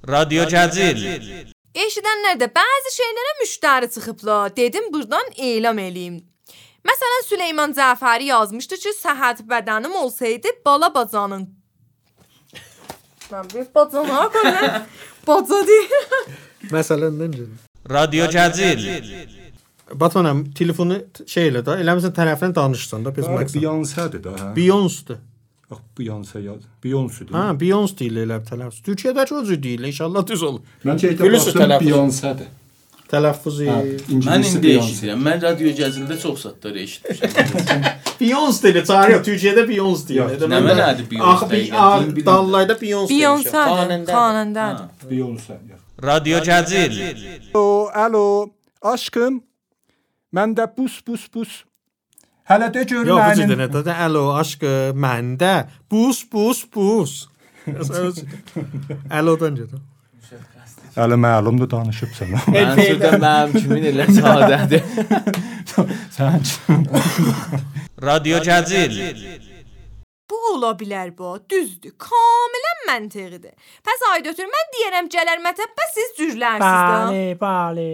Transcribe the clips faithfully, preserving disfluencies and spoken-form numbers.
Radio Gəzil. Eşidənlər də bəzi şeylərə müştəri çıxıblar. Dedim buradan elan eləyim. Məsələn Süleyman Cəfəri yazmışdı ki, səhət bədənim olsaydı bala bacanın. Mən bir bacana qoyuram. Baca deyil. Məsələn necə? Radio Gəzil. Batuhanım, telefonu şey elə də, eləmirsən tərəfdən danışsan da, biz məqsəd. Beyoncé-dir də, hə? Beyoncé. Yox, Beyoncé yaz. Beyoncé-dir. Ha, Beyoncé deyilir elə tələffüz. Türkiyədəki o cür deyilir, inşallah düz olur. Mən şeydə baxdım, Beyoncé-dir. Tələffüzü. Mən indi eşidirəm. Mən Radio Gəzildə çox satları eşitmişəm. Beyoncé deyilir, çağırıyor. Türkiyədə Beyoncé deyilir. Nə mənədir Beyoncé? Axı, dallayda Beyoncé deyilir. Beyoncé, xanəndədir. Beyoncé. Radio Gəzil. Alo, alo, aşkım. Məndə bus, bus, bus. Hələ də gör Yox, mənim. Yox, bu cür də, alo, aşkım, məndə bus, bus, bus. Alodan gedir. Hələ məlumdur danışıbsan. Mən sözdə mənim kimin elə sadədir. Sən kim? Radio Gəzil. Bu ola bilər bu, düzdür, kamilən məntiqidir. Pəs ay götür, mən deyərəm gələr mətəbbə siz cürlərsiz də. Bəli, bəli.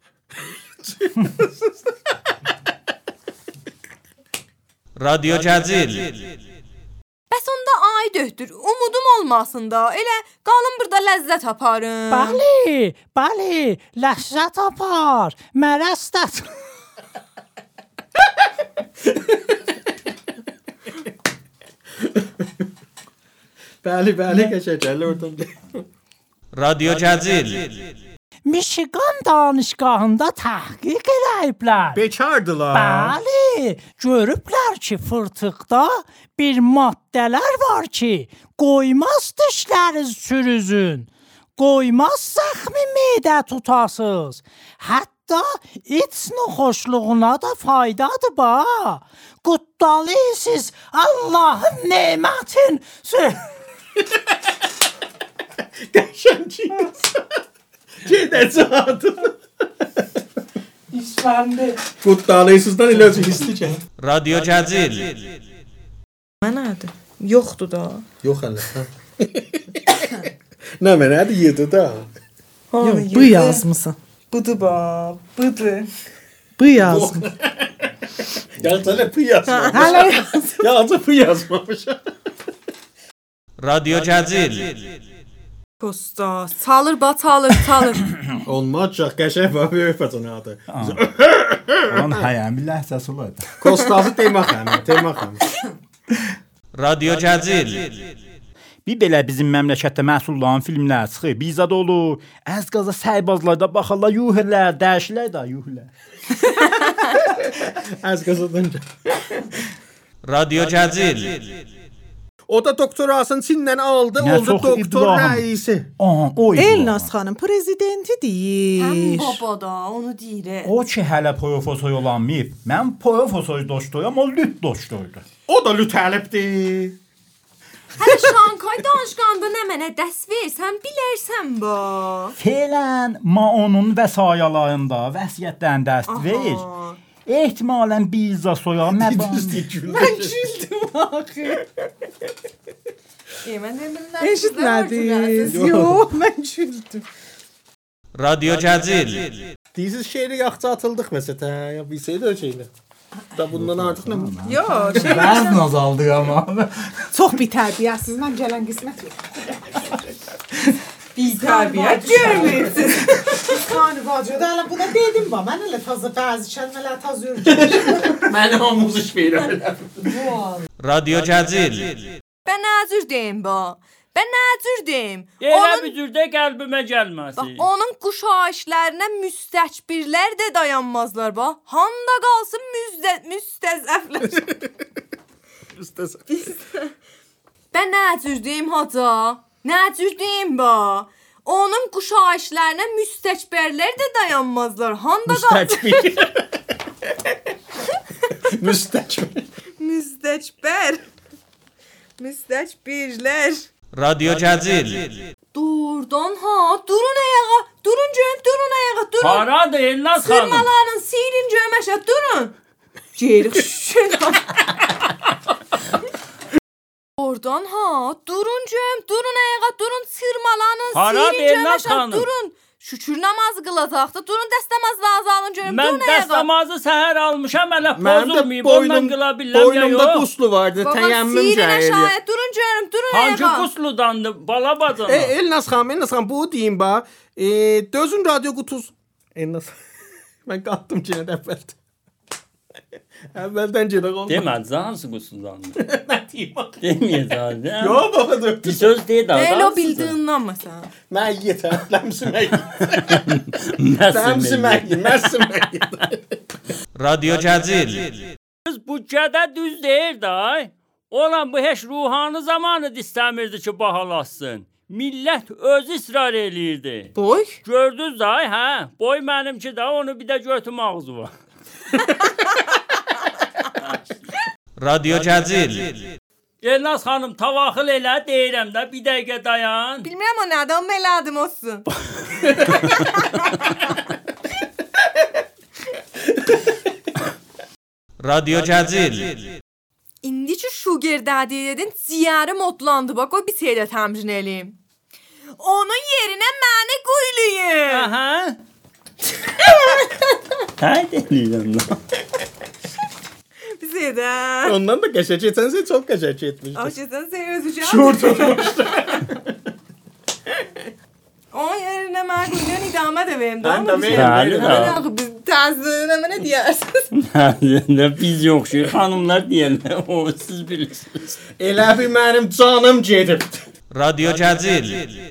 Radio Gəzil. Bəs onda ay döhdür, umudum olmasın da, elə qalın burada ləzzət aparım. Bəli, bəli, ləzzət apar, mərəstət. Bəli, bəli, keçəcək oradan. Radio Gəzil. Michigan danışgahında təhqiq eləyiblər. Bekardılar. Bəli, görüblər ki, fırtıqda bir maddələr var ki, qoymaz dişləriniz çürüzün, qoymaz zəxmi medə tutasız. Hətta iç noxoşluğuna da faydadır ba. Qutdalıysız Allahın nemətin sür. Qəşəngciyiniz. Gedəcək adım. İşləndi. Qutdalıysızdan elə özü istəyəcək. Radio Gəzil. Mənədir, yoxdur da. Yox hələ. Nə mənədir, yedi da. Yox, bu yazmısan. Budur ba, budur. Bu yazmı. Gəlsələ bu yazmamış. Hələ yazmı. Yalnız bu yazmamış. Radio Gəzil. Kosta, çalır ba, çalır, çalır. Olmazcaq, qəşəng var, böyük patanadı. Onun həyəmi ləhcəsi olaydı. Kostası demək həmin, demək həmin. Radio Gəzil. Bir belə bizim məmləkətdə məhsulların filmlər çıxır, bizə də olur. Az qaza səybazlarda baxarlar, yuhurlar, dəyişirlər də, yuhurlar. Az qazadan gəl. Radio Gəzil. O da doktorasını Çindən aldı, Nə oldu çox doktor İbrahim. rəisi. Aha, o idi. Elnaz xanım prezidenti Həm deyir. baba da, onu deyir. O ki hələ profesor olanmayıb. Mən profesor dostuyam, o lüt dostuydu. O da lütəlibdir. Hələ Şankay danışqanda nə mənə dəst ver, sən bilərsən bu. Felən ma onun vəsayalarında vəsiyyətdən dəst ver. Ehtimalən Bilza soya məban. Mən güldüm axı. E, mən demirlər. Eşitmədiniz. Yox, mən güldüm. Radio Gəzil. Deyisiz şehri yaxçı atıldıq məsətə, ya bilsəydi o şeylə. Da bundan artıq nə? Yox, şey Bəzən azaldı amma. Çox bir tərbiyəsiz, mən gələn qismət yox. bir təbiət görmürsünüz. Kanı bacıda, hələ buna dedim ba, mən elə taza bəzi kəlmələr taz ürküm. Mən amuzuş verirəm. Radio Gəzil. Bən nəzür deyim bu. Bən nəzür deyim. Elə bir cürdə qəlbimə gəlməsin. Bax, onun quşayışlarına müstəkbirlər də dayanmazlar ba. Handa qalsın müzdə, müstəzəflər. Müstəzəf. Bən nəzür deyim haca. Nəzür deyim ba. Onun quşayışlarına müstəkbirlər də dayanmazlar. Handa qalsın. Müstəkbir. Müstəkbir. Müstəkbirlər. Radio Gəzil. Durdan ha, durun ayağa, durun görüm, durun ayağa, durun. Haradır Elnaz xanım? Sırmaların, silin görüm aşağı, durun. Geri şuna. oradan ha. Durun cüm, durun ayağa, durun çırmalanın, Hara sirin deyil, cüm, Naz aşağı, xanım. durun. Şükür namazı qılacaqdı. Durun dəstəmazlarınızı alın görüm. Mən Durun ayağa. dəstəmazı səhər almışam, hələ Mənim də pozulmayıb. Ondan boynum, qıla biləm ya boynumda yox. puslu vardı. Baba Təyəmmüm sirin cəhəli. aşağıya. Durun görüm, durun Hangi ayağa. qusludandı? Bala bacana. E, Elnaz xanım, Elnaz xanım, bu deyim ba. E, dözün radyo qutuz. Elnaz. Mən qaldım yenə də əvvəldən. Əvvəldən gedək olmaz. Demədi, hansı qusludandı? Nə deyim bak. Deməyəcək. Yo baba döktü. Bir söz deyil daha. Elə o bildiğindən məsələn. Məyyit hə. Ləmsi məyyit. Nəsə Ləmsi məyyit. Məsi məyyit. رادیو جزیل Qız bu gədə düz deyir da. Olan bu heç ruhani zamanı istəmirdi ki, bahalasın. Millət özü israr eləyirdi. Boy. Gördünüz da, hə? Boy mənimki də, onu bir də götüm ağzı var. رادیو جزیل Elnaz xanım, tavaxıl elə deyirəm də, bir dəqiqə dayan. Bilmirəm o nədən mələdim olsun. رادیو جزیل İndi ki sugar daddy dedin, ciyərim otlandı. Bax, o bir şey də təmrin eləyim. Onun yerinə məni qoyuluyum. Aha. Hə, deyirəm lan. Bir şey də. Ondan da qəşəng etsən sən çox qəşəng etmişdin. Aşırıdan sen özücü Şur tutmuşdu. Onun yerinə məni qoyuluyum, idamə də verim. Mən də verim. verim. Bəli, Biz təzliyinə nə deyirsiniz? də. Biz yoxşuyuz, xanımlar deyirlər, o siz bilirsiniz. Elə bir mənim canım gedibdi. رادیو جزیل